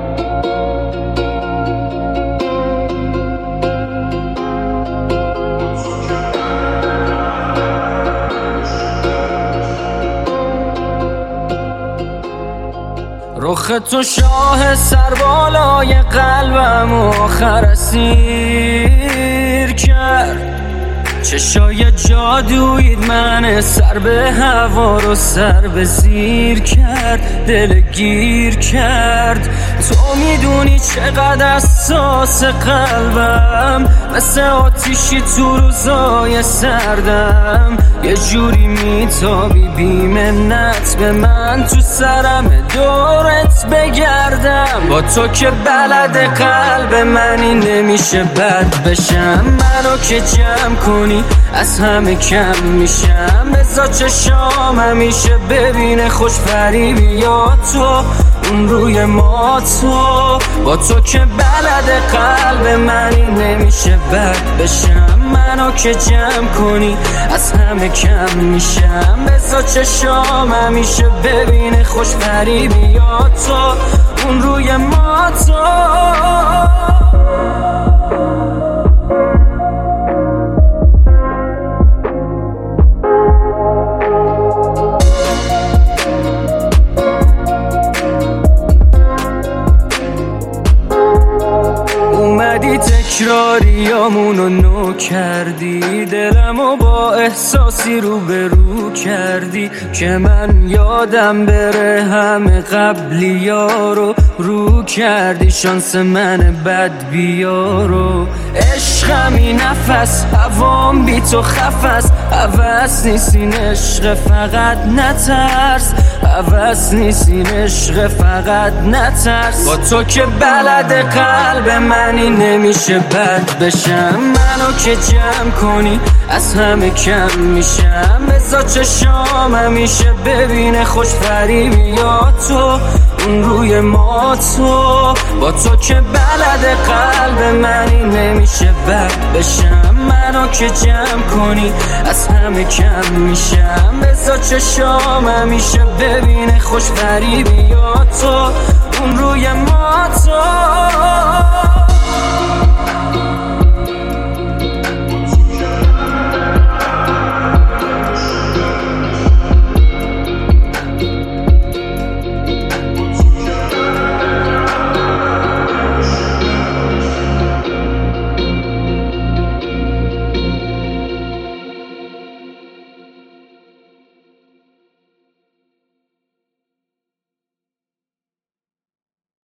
رخ تو شاه سربالای قلبم آخر اسیر کرد، چشای جادویت من سر به هوا رو سر به زیر کرد، دل گیر کرد. تو میدونی چقدر حساس قلبم، مثل آتیشی تو روزای سردم، یه جوری میتابی بی منت به من، تو سرم دورت بگردم. با تو که بلد قلب منی نمیشه بد بشم، منو که جمع کنی از همه کم میشم. بذار چشام همیشه ببینه خوش فریبی یا تو اون روی ما. تو با تو که بلد قلب منی نمیشه بد بشم، منو که جمع کنی از همه کم میشم. بذار چشام همیشه ببینه خوش فریبی یا تو اون روی ما. تو اومدی تکراریامونو نو کردی، دلمو با احساسی رو به رو کردی که من یادم بره همه قبلیارو رو کردی. شانس من بد بیارو عشقمی نفس هوام بی تو خفس، حوث نیستین عشق فقط نترس، حوث نیستین عشق فقط نترس. با تو که بلد قلب منی نمیشه بد بشم، منو که جمع کنی از همه کم میشم. بذار چشام همیشه ببینه خوش فریبی یا تو اون روی ما. تو با تو که بلد قلب منی نمیشه بد بشم، منو که جمع کنی از همه کم میشم. بذار چشام همیشه ببینه خوش فریبی یا تو اون روی ما. تو